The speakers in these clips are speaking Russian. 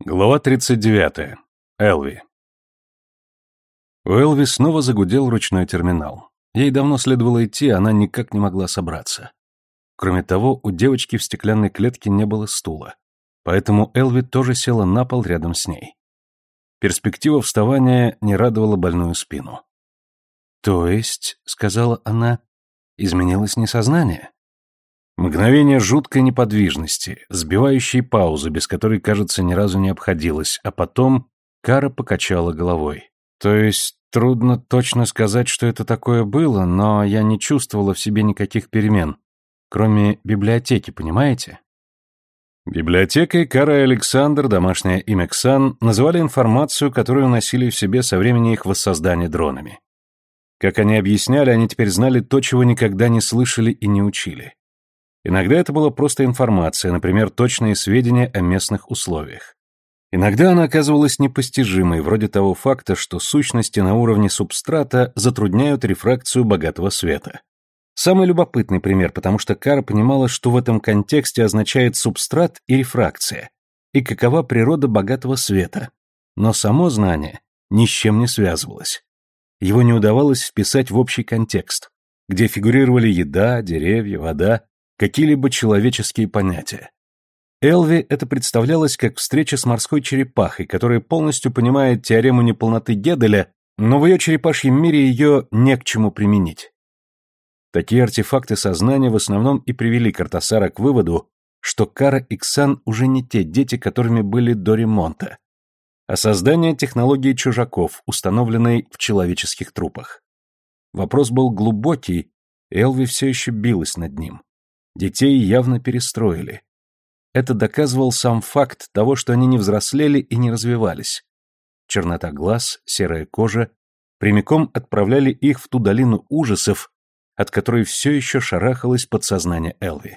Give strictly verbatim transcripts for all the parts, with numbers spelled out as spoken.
Глава тридцать девятая. Элви. У Элви снова загудел ручной терминал. Ей давно следовало идти, она никак не могла собраться. Кроме того, у девочки в стеклянной клетке не было стула. Поэтому Элви тоже села на пол рядом с ней. Перспектива вставания не радовала больную спину. «То есть, — сказала она, — изменилось не сознание?» Мгновение жуткой неподвижности, сбивающей паузы, без которой, кажется, ни разу не обходилось, а потом Кара покачала головой. «То есть трудно точно сказать, что это такое было, но я не чувствовала в себе никаких перемен, кроме библиотеки, понимаете?» Библиотекой Кара и Александр, домашнее имя Ксан, называли информацию, которую носили в себе со времени их воссоздания дронами. Как они объясняли, они теперь знали то, чего никогда не слышали и не учили. Иногда это была просто информация, например, точные сведения о местных условиях. Иногда она оказывалась непостижимой, вроде того факта, что сущности на уровне субстрата затрудняют рефракцию богатого света. Самый любопытный пример, потому что Кара понимала, что в этом контексте означает субстрат и рефракция, и какова природа богатого света. Но само знание ни с чем не связывалось. Его не удавалось вписать в общий контекст, где фигурировали еда, деревья, вода, какие-либо человеческие понятия. Элви это представлялось как встреча с морской черепахой, которая полностью понимает теорему неполноты Геделя, но в ее черепашьем мире ее не к чему применить. Такие артефакты сознания в основном и привели Картасара к выводу, что Кара и Ксан уже не те дети, которыми были до ремонта, а создание технологии чужаков, установленной в человеческих трупах. Вопрос был глубокий, и Элви все еще билась над ним. Детей явно перестроили. Это доказывал сам факт того, что они не взрослели и не развивались. Чернота глаз, серая кожа прямиком отправляли их в ту долину ужасов, от которой все еще шарахалось подсознание Элви.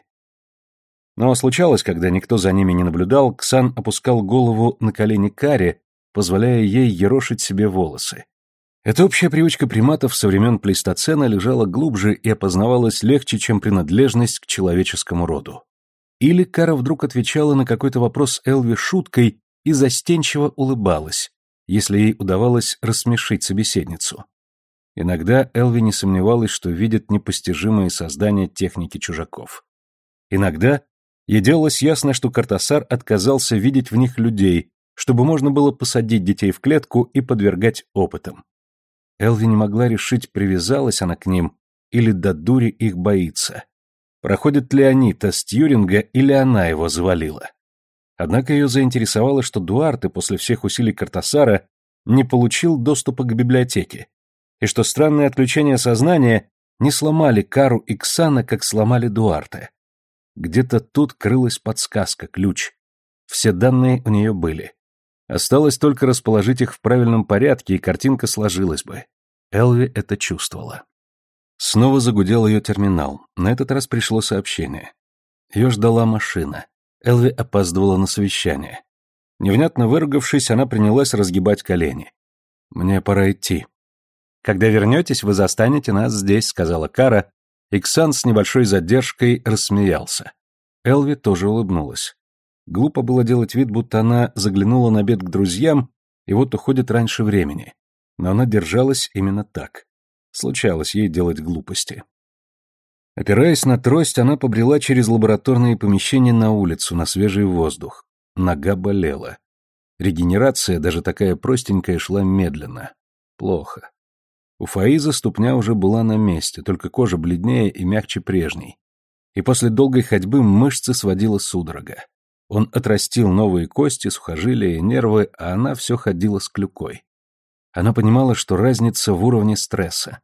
Но случалось, когда никто за ними не наблюдал, Ксан опускал голову на колени Каре, позволяя ей ерошить себе волосы. Эта общая привычка приматов со времен плейстоцена лежала глубже и опознавалась легче, чем принадлежность к человеческому роду. Или Кара вдруг отвечала на какой-то вопрос Элви шуткой и застенчиво улыбалась, если ей удавалось рассмешить собеседницу. Иногда Элви не сомневалась, что видит непостижимые создания техники чужаков. Иногда ей делалось ясно, что Картасар отказался видеть в них людей, чтобы можно было посадить детей в клетку и подвергать опытам. Элви не могла решить, привязалась она к ним или до дури их боится. Проходят ли они тест Тьюринга или она его завалила. Однако ее заинтересовало, что Дуарте после всех усилий Картасара не получил доступа к библиотеке, и что странные отключения сознания не сломали Кару и Ксана, как сломали Дуарте. Где-то тут крылась подсказка, ключ. Все данные у нее были. Осталось только расположить их в правильном порядке, и картинка сложилась бы. Элви это чувствовала. Снова загудел ее терминал. На этот раз пришло сообщение. Ее ждала машина. Элви опаздывала на совещание. Невнятно выругавшись, она принялась разгибать колени. «Мне пора идти». «Когда вернетесь, вы застанете нас здесь», — сказала Кара, и Ксан с небольшой задержкой рассмеялся. Элви тоже улыбнулась. Глупо было делать вид, будто она заглянула на обед к друзьям и вот уходит раньше времени. Но она держалась именно так. Случалось ей делать глупости. Опираясь на трость, она побрела через лабораторные помещения на улицу, на свежий воздух. Нога болела. Регенерация, даже такая простенькая, шла медленно. Плохо. У Фаиза ступня уже была на месте, только кожа бледнее и мягче прежней. И после долгой ходьбы мышцы сводила судорога. Он отрастил новые кости, сухожилия и нервы, а она все ходила с клюкой. Она понимала, что разница в уровне стресса.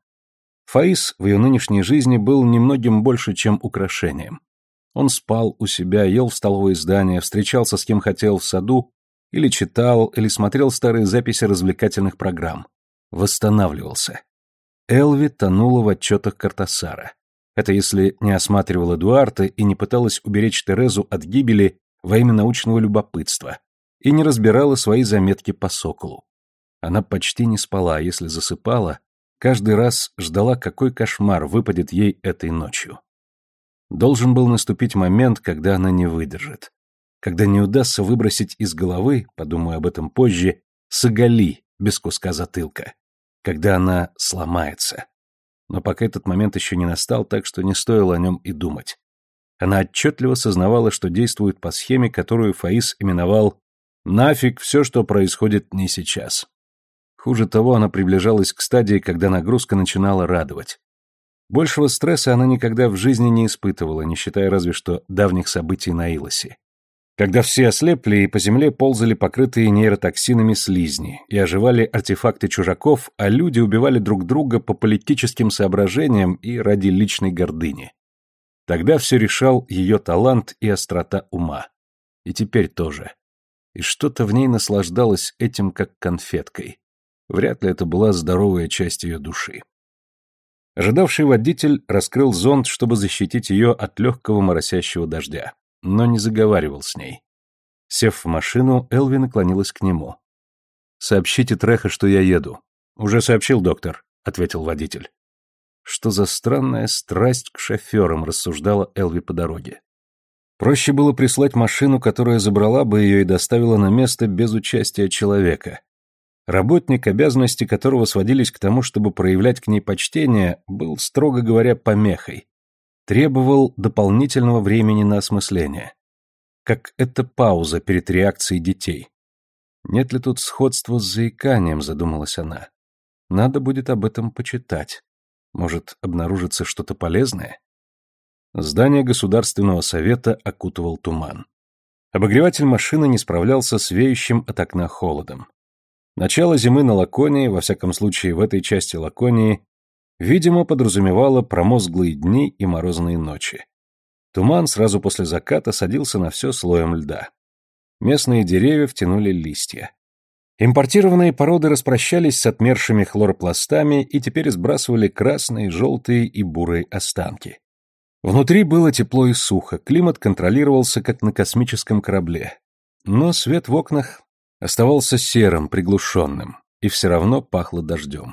Фаиз в ее нынешней жизни был немногим больше, чем украшением. Он спал у себя, ел в столовое здание, встречался с кем хотел в саду, или читал, или смотрел старые записи развлекательных программ. Восстанавливался. Элви тонула в отчетах Картасара. Это если не осматривала Дуарте и не пыталась уберечь Терезу от гибели во имя научного любопытства, и не разбирала свои заметки по Соколу. Она почти не спала, а если засыпала, каждый раз ждала, какой кошмар выпадет ей этой ночью. Должен был наступить момент, когда она не выдержит. когда не удастся выбросить из головы, подумаю об этом позже, Сагалли без куска затылка, когда она сломается. Но пока этот момент еще не настал, так что не стоило о нем и думать. Она отчетливо сознавала, что действует по схеме, которую Фаис именовал «нафиг все, что происходит не сейчас». Хуже того, она приближалась к стадии, когда нагрузка начинала радовать. Большего стресса она никогда в жизни не испытывала, не считая разве что давних событий на Илосе. Когда все ослепли и по земле ползали покрытые нейротоксинами слизни, и оживали артефакты чужаков, а люди убивали друг друга по политическим соображениям и ради личной гордыни. Тогда все решал ее талант и острота ума. И теперь тоже. И что-то в ней наслаждалось этим как конфеткой. Вряд ли это была здоровая часть ее души. Ожидавший водитель раскрыл зонт, чтобы защитить ее от легкого моросящего дождя, но не заговаривал с ней. Сев в машину, Элви наклонилась к нему. «Сообщите Треха, что я еду». «Уже сообщил, доктор», — ответил водитель. Что за странная страсть к шоферам, рассуждала Элви по дороге. Проще было прислать машину, которая забрала бы ее и доставила на место без участия человека. Работник, обязанности которого сводились к тому, чтобы проявлять к ней почтение, был, строго говоря, помехой. Требовал дополнительного времени на осмысление. Как эта пауза перед реакцией детей. Нет ли тут сходства с заиканием, задумалась она. Надо будет об этом почитать. Может, обнаружится что-то полезное? Здание Государственного совета окутывал туман. Обогреватель машины не справлялся с веющим от окна холодом. Начало зимы на Лаконии, во всяком случае в этой части Лаконии, видимо, подразумевало промозглые дни и морозные ночи. Туман сразу после заката садился на все слоем льда. Местные деревья втянули листья. Импортированные породы распрощались с отмершими хлоропластами и теперь сбрасывали красные, желтые и бурые останки. Внутри было тепло и сухо, климат контролировался, как на космическом корабле. Но свет в окнах оставался серым, приглушенным, и все равно пахло дождем.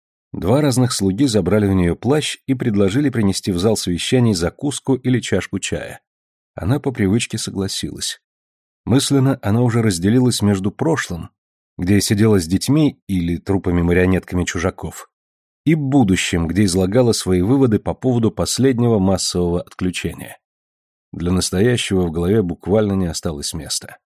Два разных слуги забрали у нее плащ и предложили принести в зал совещаний закуску или чашку чая. Она по привычке согласилась. Мысленно она уже разделилась между прошлым, где сидела с детьми или трупами-марионетками чужаков, и будущим, где излагала свои выводы по поводу последнего массового отключения. Для настоящего в голове буквально не осталось места.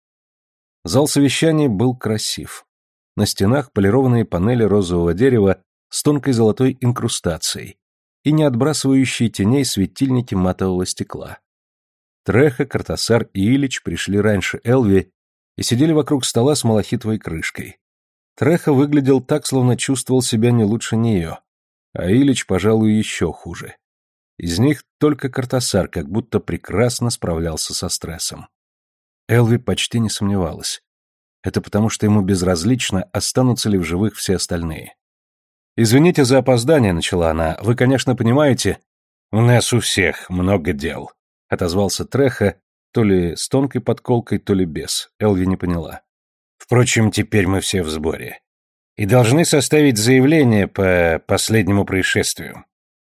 Зал совещаний был красив. На стенах полированные панели розового дерева с тонкой золотой инкрустацией и не отбрасывающие теней светильники матового стекла. Треха, Картасар и Ильич пришли раньше Элви и сидели вокруг стола с малахитовой крышкой. Треха выглядел так, словно чувствовал себя не лучше нее, а Ильич, пожалуй, еще хуже. Из них только Картасар как будто прекрасно справлялся со стрессом. Элви почти не сомневалась. Это потому, что ему безразлично, останутся ли в живых все остальные. «Извините за опоздание», — начала она. «Вы, конечно, понимаете...» «У нас у всех много дел», — отозвался Треха, то ли с тонкой подколкой, то ли без. Элви не поняла. «Впрочем, теперь мы все в сборе. И должны составить заявление по последнему происшествию.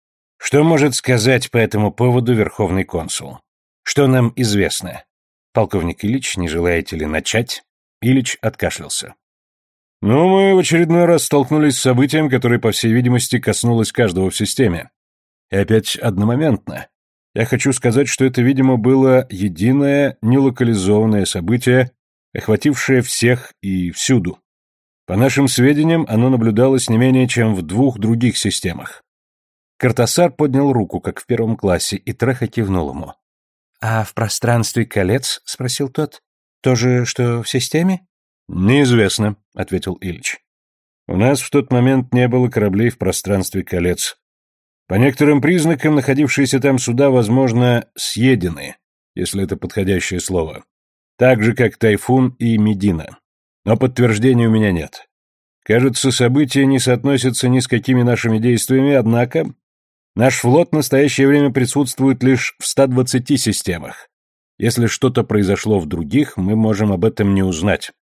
Что может сказать по этому поводу Верховный консул? Что нам известно? Полковник Ильич, не желаете ли начать?» Ильич откашлялся. «Ну, мы в очередной раз столкнулись с событием, которое, по всей видимости, коснулось каждого в системе. И опять одномоментно. Я хочу сказать, что это, видимо, было единое, нелокализованное событие, охватившее всех и всюду. По нашим сведениям, оно наблюдалось не менее чем в двух других системах». Картасар поднял руку, как в первом классе, и Треха кивнул ему. «А в пространстве колец?» — спросил тот. «То же, что в системе?» «Неизвестно», — ответил Ильич. «У нас в тот момент не было кораблей в пространстве колец. По некоторым признакам, находившиеся там суда, возможно, съедены, если это подходящее слово. Так же, как Тайфун и Медина. Но подтверждений у меня нет. Кажется, события не соотносятся ни с какими нашими действиями, однако наш флот в настоящее время присутствует лишь в ста двадцати системах. Если что-то произошло в других, мы можем об этом не узнать».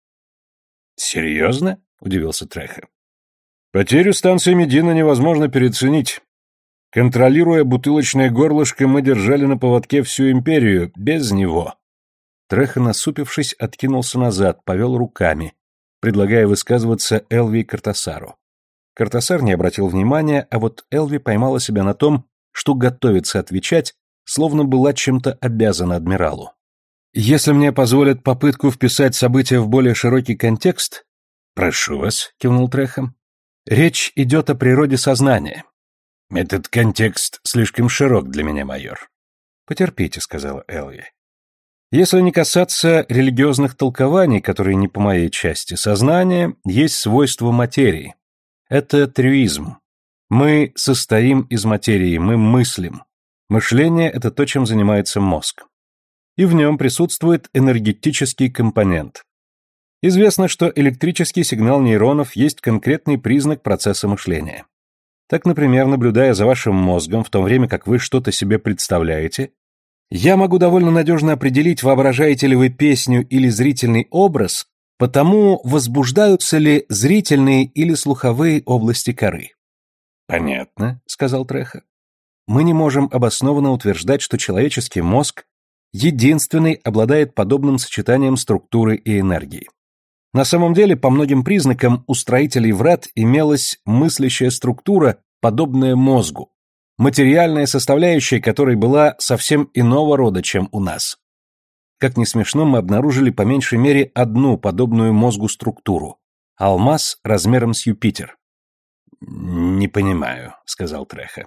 «Серьезно?» — удивился Треха. «Потерю станции Медина невозможно переоценить. Контролируя бутылочное горлышко, мы держали на поводке всю империю, без него. Треха, насупившись, откинулся назад, повел руками, предлагая высказываться Элви и Картасару. Картасар не обратил внимания, а вот Элви поймала себя на том, что готовится отвечать, словно была чем-то обязана адмиралу. «Если мне позволят попытку вписать события в более широкий контекст...» «Прошу вас», — кивнул Треха. «Речь идет о природе сознания». «Этот контекст слишком широк для меня, майор». «Потерпите», — сказала Элви. «Если не касаться религиозных толкований, которые не по моей части, сознание есть свойство материи. Это трюизм. Мы состоим из материи, мы мыслим. Мышление — это то, чем занимается мозг. И в нем присутствует энергетический компонент. Известно, что электрический сигнал нейронов есть конкретный признак процесса мышления. Так, например, наблюдая за вашим мозгом, в то время как вы что-то себе представляете, я могу довольно надежно определить, воображаете ли вы песню или зрительный образ, потому возбуждаются ли зрительные или слуховые области коры. «Понятно», — сказал Треха. «Мы не можем обоснованно утверждать, что человеческий мозг единственный обладает подобным сочетанием структуры и энергии. На самом деле, по многим признакам у строителей врат имелась мыслящая структура, подобная мозгу, материальная составляющая которой была совсем иного рода, чем у нас. Как ни смешно, мы обнаружили по меньшей мере одну подобную мозгу структуру – алмаз размером с Юпитер». «Не понимаю», — сказал Треха.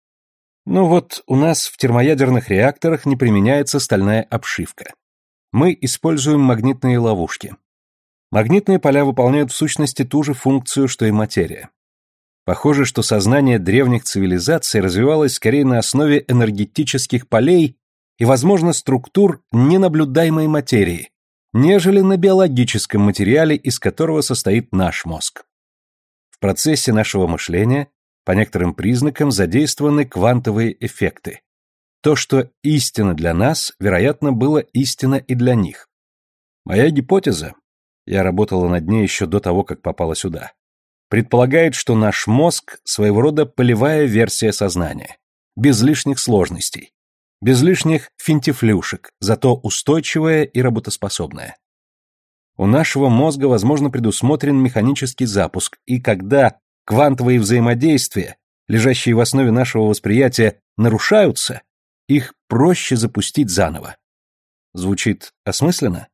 «Ну вот, у нас в термоядерных реакторах не применяется стальная обшивка. Мы используем магнитные ловушки. Магнитные поля выполняют в сущности ту же функцию, что и материя. Похоже, что сознание древних цивилизаций развивалось скорее на основе энергетических полей и, возможно, структур ненаблюдаемой материи, нежели на биологическом материале, из которого состоит наш мозг. В процессе нашего мышления по некоторым признакам задействованы квантовые эффекты. То, что истинно для нас, вероятно, было истинно и для них. Моя гипотеза, я работала над ней еще до того, как попала сюда, предполагает, что наш мозг – своего рода полевая версия сознания, без лишних сложностей, без лишних финтифлюшек, зато устойчивая и работоспособная. У нашего мозга, возможно, предусмотрен механический запуск, и когда квантовые взаимодействия, лежащие в основе нашего восприятия, нарушаются, их проще запустить заново. Звучит осмысленно?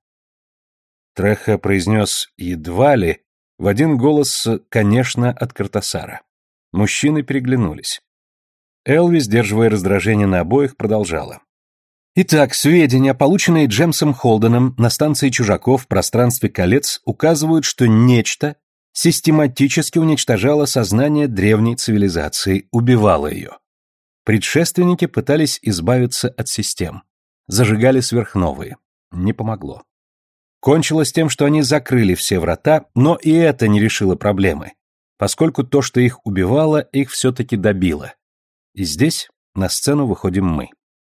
Треха произнес едва ли, в один голос, конечно, от Картасара. Мужчины переглянулись. Элви, сдерживая раздражение на обоих, продолжала. Итак, сведения, полученные Джемсом Холденом на станции чужаков в пространстве колец, указывают, что нечто систематически уничтожало сознание древней цивилизации, убивало ее. Предшественники пытались избавиться от систем. Зажигали сверхновые. Не помогло. Кончилось тем, что они закрыли все врата, но и это не решило проблемы, поскольку то, что их убивало, их все-таки добило. И здесь на сцену выходим мы.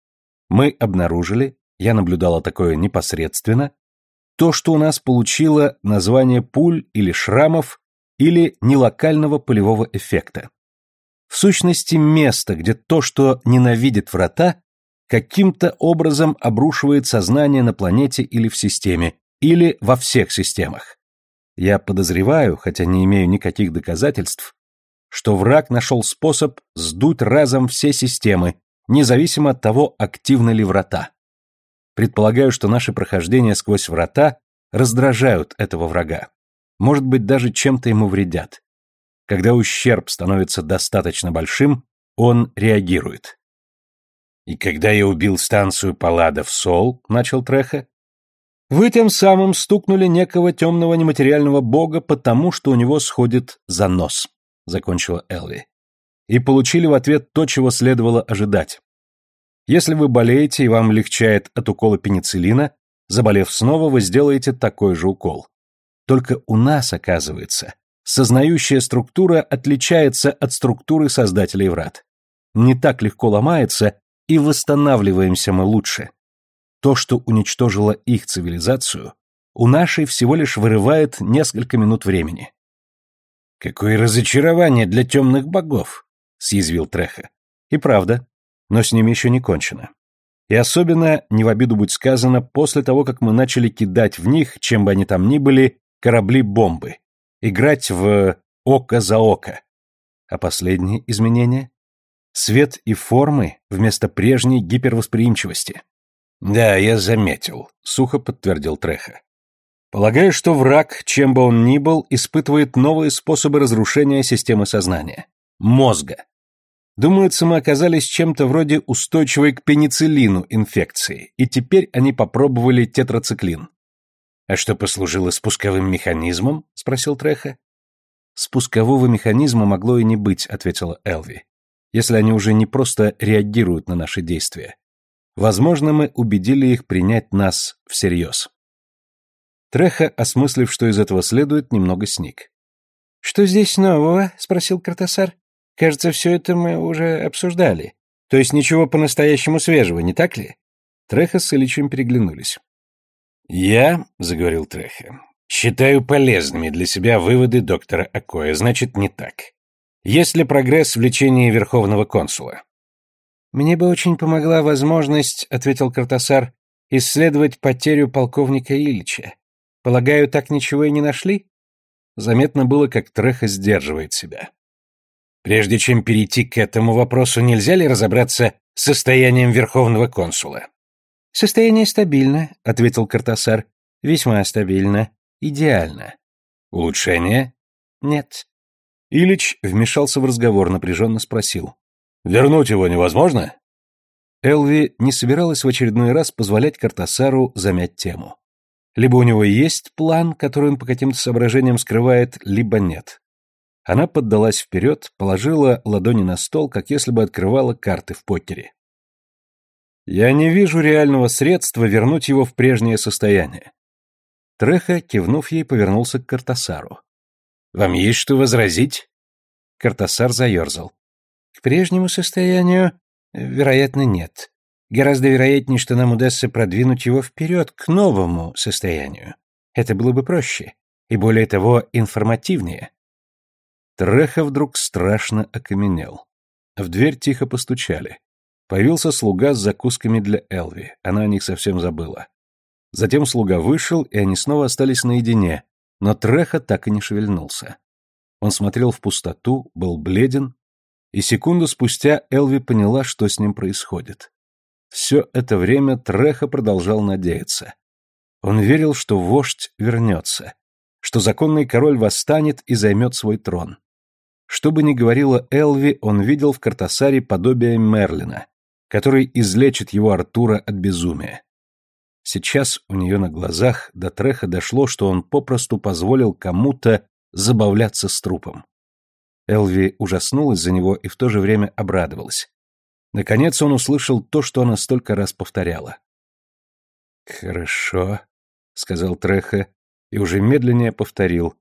Мы обнаружили, я наблюдала такое непосредственно, то, что у нас получило название пуль или шрамов или нелокального полевого эффекта. В сущности, место, где то, что ненавидит врата, каким-то образом обрушивает сознание на планете или в системе, или во всех системах. Я подозреваю, хотя не имею никаких доказательств, что враг нашел способ сдуть разом все системы, независимо от того, активны ли врата. Предполагаю, что наши прохождения сквозь врата раздражают этого врага. Может быть, даже чем-то ему вредят. Когда ущерб становится достаточно большим, он реагирует. «И когда я убил станцию Паллада в Сол», — начал Треха, «вы тем самым стукнули некого темного нематериального бога, потому что у него сходит занос», — закончила Элви. «И получили в ответ то, чего следовало ожидать. Если вы болеете и вам легчает от укола пенициллина, заболев снова, вы сделаете такой же укол. Только у нас, оказывается, сознающая структура отличается от структуры создателей врат. Не так легко ломается, и восстанавливаемся мы лучше. То, что уничтожило их цивилизацию, у нашей всего лишь вырывает несколько минут времени». «Какое разочарование для темных богов», — съязвил Треха. «И правда, но с ними еще не кончено. И особенно, не в обиду будь сказано, после того, как мы начали кидать в них, чем бы они там ни были, корабли-бомбы. Играть в око за око. А последние изменения? Свет и формы вместо прежней гипервосприимчивости. «Да, я заметил», — сухо подтвердил Треха. «Полагаю, что враг, чем бы он ни был, испытывает новые способы разрушения системы сознания. Мозга. Думается, мы оказались чем-то вроде устойчивой к пенициллину инфекции, и теперь они попробовали тетрациклин». «А что послужило спусковым механизмом?» — спросил Треха. «Спускового механизма могло и не быть», — ответила Элви, «если они уже не просто реагируют на наши действия. Возможно, мы убедили их принять нас всерьез». Треха, осмыслив, что из этого следует, немного сник. «Что здесь нового?» — спросил Картасар. «Кажется, все это мы уже обсуждали. То есть ничего по-настоящему свежего, не так ли?» Треха с Ильичем переглянулись. «Я, — заговорил Треха, — считаю полезными для себя выводы доктора Акоя. Значит, не так. Есть ли прогресс в лечении верховного консула?» «Мне бы очень помогла возможность, — ответил Картасар, — исследовать потерю полковника Ильича. Полагаю, так ничего и не нашли?» Заметно было, как Треха сдерживает себя. «Прежде чем перейти к этому вопросу, нельзя ли разобраться с состоянием верховного консула?» «Состояние стабильно, — ответил Картасар. — Весьма стабильно. Идеально». «Улучшение?» «Нет». Ильич вмешался в разговор, напряженно спросил. «Вернуть его невозможно?» Элви не собиралась в очередной раз позволять Картасару замять тему. Либо у него есть план, который он по каким-то соображениям скрывает, либо нет. Она поддалась вперед, положила ладони на стол, как если бы открывала карты в покере. «Я не вижу реального средства вернуть его в прежнее состояние». Треха, кивнув ей, повернулся к Картасару. «Вам есть что возразить?» Картасар заерзал. «К прежнему состоянию, вероятно, нет. Гораздо вероятнее, что нам удастся продвинуть его вперед, к новому состоянию. Это было бы проще. И более того, информативнее». Треха вдруг страшно окаменел. В дверь тихо постучали. Появился слуга с закусками для Элви. Она о них совсем забыла. Затем слуга вышел, и они снова остались наедине, но Треха так и не шевельнулся. Он смотрел в пустоту, был бледен, и секунду спустя Элви поняла, что с ним происходит. Все это время Треха продолжал надеяться. Он верил, что вождь вернется, что законный король восстанет и займет свой трон. Что бы ни говорила Элви, он видел в Картасаре подобие Мерлина, который излечит его Артура от безумия. Сейчас у нее на глазах до Треха дошло, что он попросту позволил кому-то забавляться с трупом. Элви ужаснулась за него и в то же время обрадовалась. Наконец он услышал то, что она столько раз повторяла. «Хорошо», — сказал Треха, и уже медленнее повторил.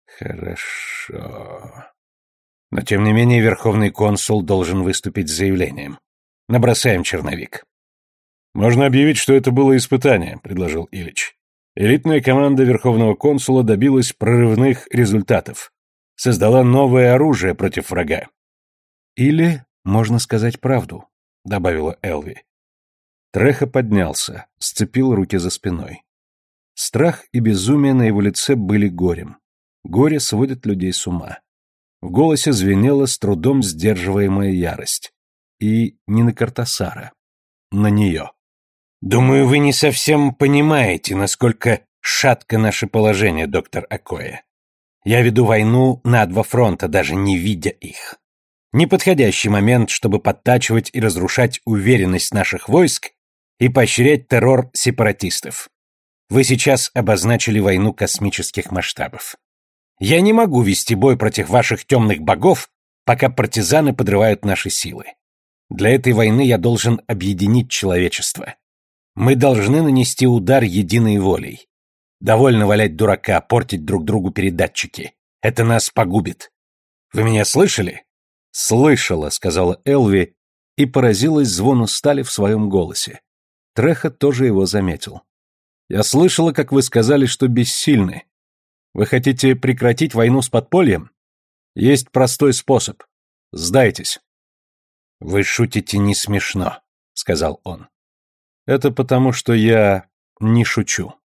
«Хорошо». Но тем не менее верховный консул должен выступить с заявлением. Набросаем черновик. «Можно объявить, что это было испытание», — предложил Ильич. «Элитная команда верховного консула добилась прорывных результатов. Создала новое оружие против врага». «Или можно сказать правду», — добавила Элви. Треха поднялся, сцепил руки за спиной. Страх и безумие на его лице были горем. Горе сводит людей с ума. В голосе звенела с трудом сдерживаемая ярость. И не на Картасара, на нее. «Думаю, вы не совсем понимаете, насколько шатко наше положение, доктор Акоя. Я веду войну на два фронта, даже не видя их. Неподходящий момент, чтобы подтачивать и разрушать уверенность наших войск и поощрять террор сепаратистов. Вы сейчас обозначили войну космических масштабов. Я не могу вести бой против ваших темных богов, пока партизаны подрывают наши силы. Для этой войны я должен объединить человечество. Мы должны нанести удар единой волей. Довольно валять дурака, портить друг другу передатчики. Это нас погубит. Вы меня слышали?» «Слышала», — сказала Элви, и поразилась звону стали в своем голосе. Треха тоже его заметил. «Я слышала, как вы сказали, что бессильны. Вы хотите прекратить войну с подпольем? Есть простой способ. Сдайтесь». «Вы шутите не смешно», — сказал он. Это потому, что я не шучу.